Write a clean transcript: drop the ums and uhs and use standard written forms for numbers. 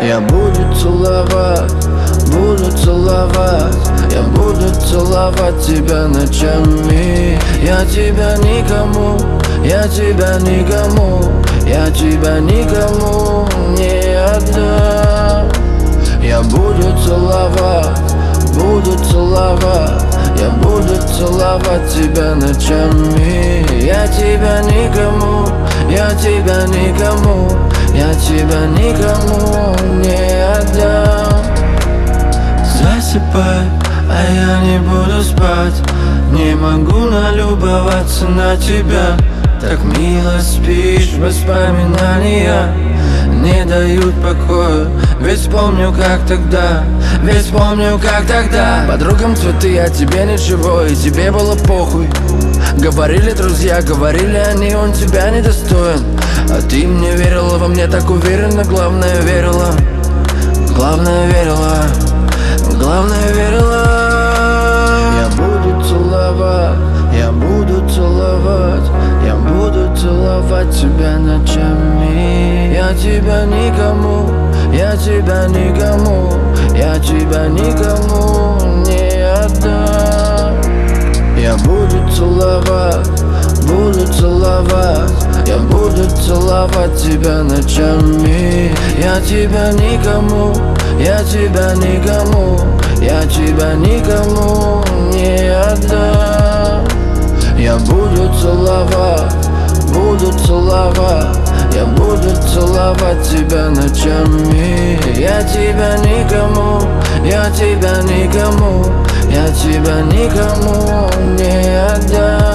Я буду целовать, я буду целовать тебя ночами. Я тебя никому не отдам. Я буду целовать, я буду целовать тебя ночами. Я тебя никому не отдам. Засыпай, а я не буду спать. Не могу налюбоваться на тебя. Так мило спишь, воспоминания не дают покоя. Ведь вспомню, как тогда. Подругам цветы, а тебе ничего, и тебе было похуй. Говорили друзья, говорили они, он тебя недостоин. А ты мне верила, во мне так уверенно. Главное верила. Я буду целовать тебя ночами. Я тебя никому не отдам. Я буду целовать, я буду целовать тебя ночами. Я тебя никому не отдам. Я буду целовать, я буду целовать тебя ночами. Я тебя никому не отдам.